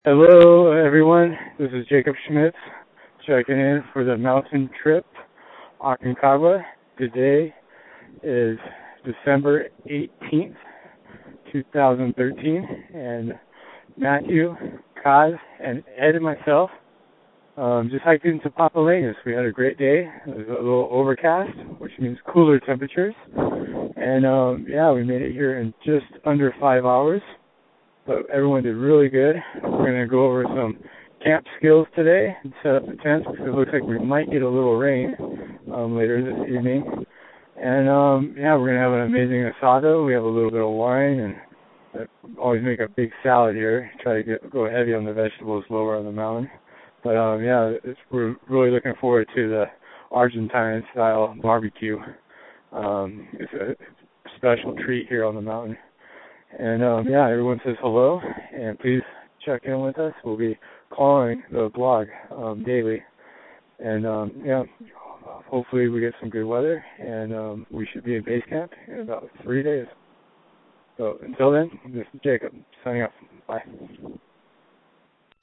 Hello, everyone. This is Jacob Schmitz checking in for the mountain trip, Aconcagua. Today is December 18th, 2013, and Matthew, Kaz, and Ed and myself just hiked into Papalenas. We had a great day. It was a little overcast, which means cooler temperatures. And we made it here in just under 5 hours. But everyone did really good. We're going to go over some camp skills today and set up the tents because it looks like we might get a little rain later this evening. And we're going to have an amazing asado. We have a little bit of wine, and always make a big salad here. Try to go heavy on the vegetables lower on the mountain. But we're really looking forward to the Argentine style barbecue. It's a special treat here on the mountain. And everyone says hello, and please check in with us. We'll be calling the blog daily, and hopefully we get some good weather, and we should be in base camp in about 3 days. So until then, this is Jacob signing off. Bye.